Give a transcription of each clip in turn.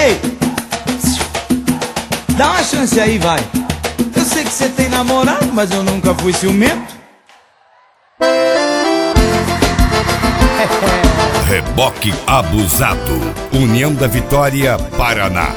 Ei, dá uma chance aí, vai. Eu sei que você tem namorado, mas eu nunca fui ciumento. Reboque Abusado, União da Vitória, Paraná.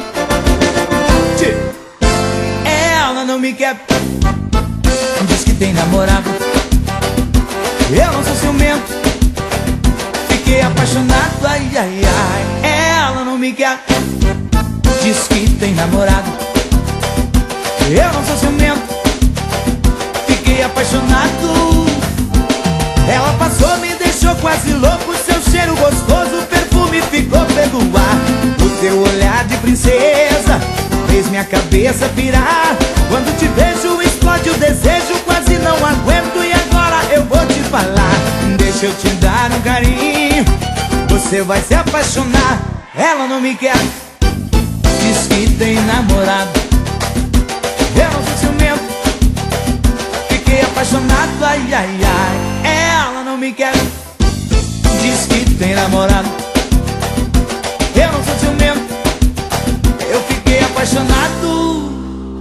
Ela não me quer, diz que tem namorado. Eu não sou ciumento, fiquei apaixonado, ai, ai, ai. Ela não me quer, diz que tem namorado. Eu não sou ciumento, fiquei apaixonado. Ela passou, me deixou quase louco. Seu cheiro gostoso, perfume ficou pelo ar. O teu olhar de princesa fez minha cabeça pirar. Quando te vejo explode o desejo, quase não aguento. E agora eu vou te falar, deixa eu te dar um carinho, você vai se apaixonar. Ela não me quer, diz que tem namorado. Eu não sou ciumento, fiquei apaixonado, ai, ai, ai. Ela não me quer, diz que tem namorado. Eu não sou ciumento, eu fiquei apaixonado.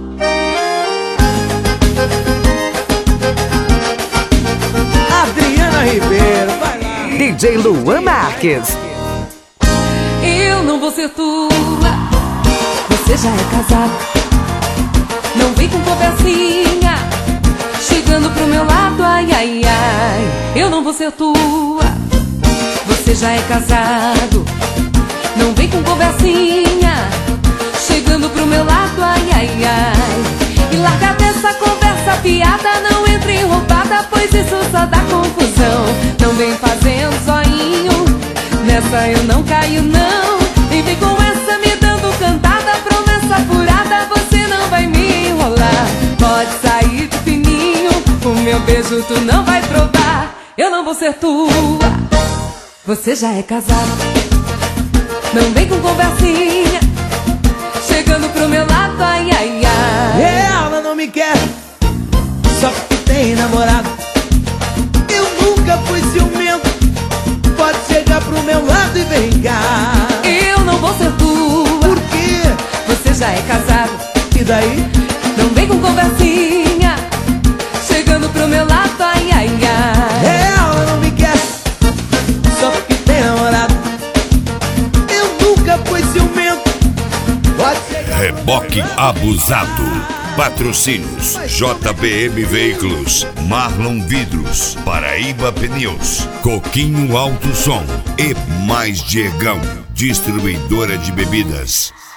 Adriana Ribeiro, vai lá. DJ Luan Marques. Eu não vou ser tua, você já é casado. Não vem com conversinha, chegando pro meu lado, ai, ai, ai. Eu não vou ser tua, você já é casado. Não vem com conversinha, chegando pro meu lado, ai, ai, ai. E larga dessa conversa piada, não entre em roubada, pois isso só dá confusão. Não vem fazendo zoinho, nessa eu não caio não. E vem com essa me dando cantada, promessa furada, você não vai me enrolar. Pode sair de fininho, o meu beijo tu não vai provar. Eu não vou ser tua, você já é casado. Não vem com conversinha, chegando pro meu lado, ai, ai, ai. Ela não me quer, só porque tem namorado. Eu nunca fui ciumento, pode chegar pro meu lado e vem cá. Eu não vou ser tua, por quê? Você já é casado. E daí? Não vem com conversinha, chegando pro meu lado, ai, ai, ai. Ela não me quer, só porque tem namorado. Eu nunca fui ciumento, pode chegar. Reboque Abusado. Patrocínios JBM Veículos, Marlon Vidros, Paraíba Pneus, Coquinho Alto Som e Mais Diegão, distribuidora de bebidas.